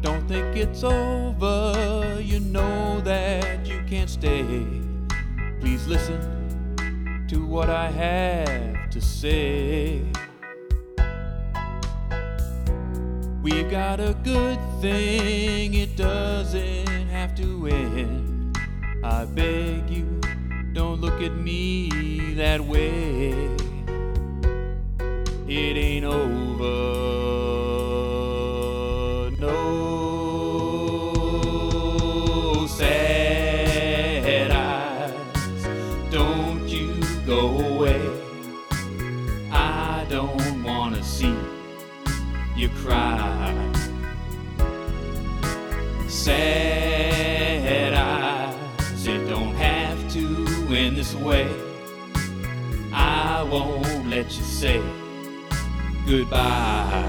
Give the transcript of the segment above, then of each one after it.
Don't think it's over, you know that you can't stay. Please listen to what I have to say. We've got a good thing, it doesn't have to end. I beg you, don't look at me that way. It ain't over, no. Sad eyes, don't you go away. I don't wanna see you cry. Sad eyes, it don't have to end this way. I won't let you say goodbye.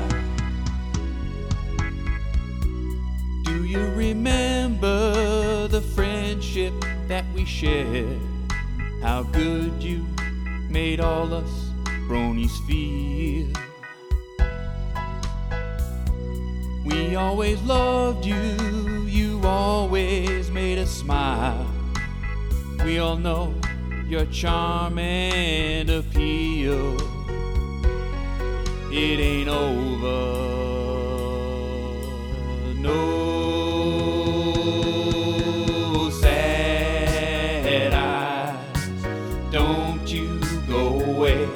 Do you remember the friendship that we shared? How good you made all us bronies feel. We always loved you, you always made us smile. We all know your charm and appeal. It ain't over, no. Sad eyes, don't you go away.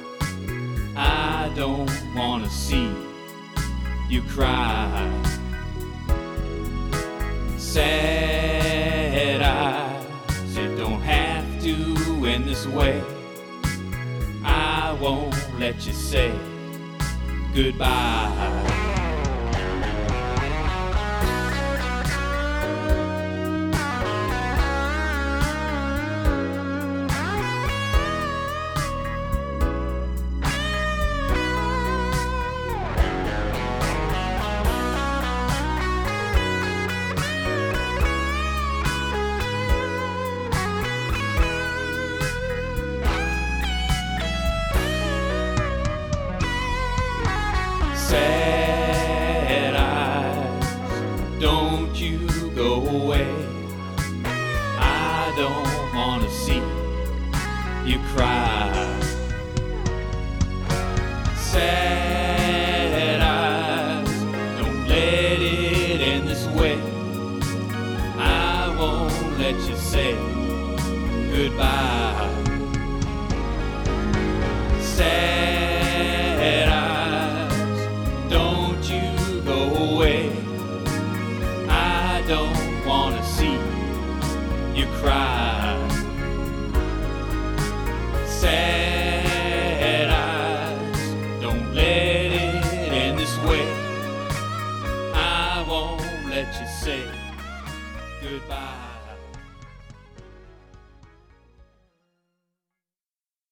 I don't wanna see you cry. Sad eyes, it don't have to end this way. I won't let you say goodbye. Sad eyes, don't you go away. I don't wanna see you cry. Sad eyes, don't let it end this way. I won't let you say goodbye. Sad eyes, don't you go away. I don't wanna see you cry. Sad eyes, don't let it end this way. I won't let you say goodbye.